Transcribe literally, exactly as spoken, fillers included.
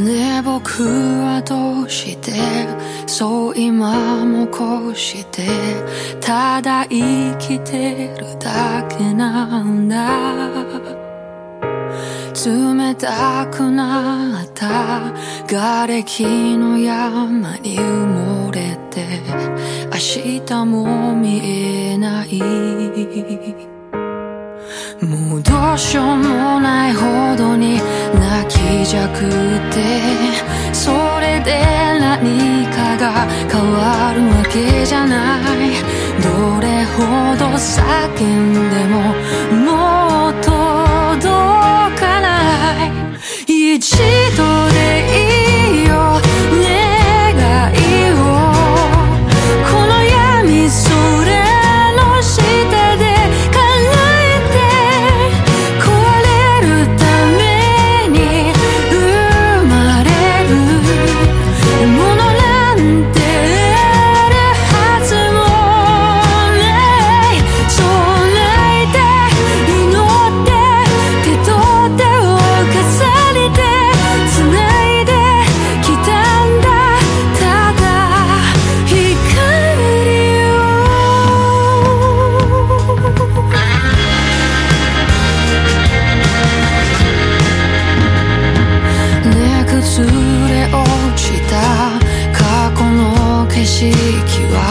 ねえ僕はどうしてそう今もこうしてただ生きてるだけなんだ。冷たくなった瓦礫の山に埋もれて明日も見えない。もうどうしようもないほどに泣きじゃくってそれで何かが変わるわけじゃない。どれほど叫んでももう届かない。一度でいいよ願いをこの闇空の下で崩れ落ちた過去の景色は